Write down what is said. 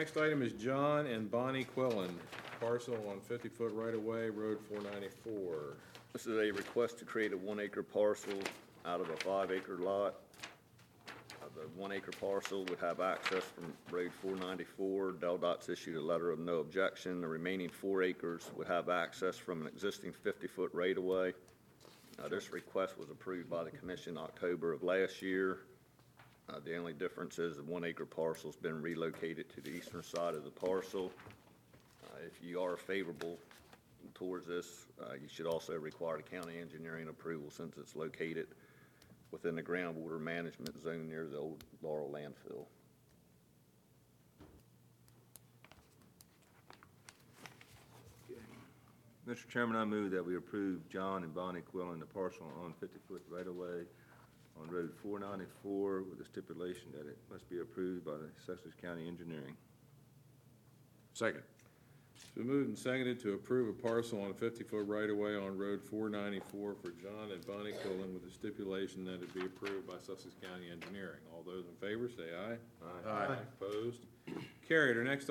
next item is John and Bonnie Quillen, parcel on 50-foot right-of-way, Road 494. This is a request to create a 1 acre parcel out of a 5 acre lot. The 1 acre parcel would have access from Road 494. DelDOT's issued a letter of no objection. The remaining 4 acres would have access from an existing 50-foot right-of-way. This request was approved by the commission October of last year. The only difference is the 1 acre parcel's been relocated to the eastern side of the parcel. If you are favorable towards this, you should also require the county engineering approval since it's located within the groundwater management zone near the old Laurel landfill. Mr. Chairman, I move that we approve John and Bonnie Quillen the parcel on 50-foot right-of-way on Road 494 with the stipulation that it must be approved by the Sussex County Engineering. Second. It's been moved and seconded to approve a parcel on a 50-foot right-of-way on Road 494 for John and Bonnie Quillen with the stipulation that it be approved by Sussex County Engineering. All those in favor say aye. Aye. Opposed? Carried. Our next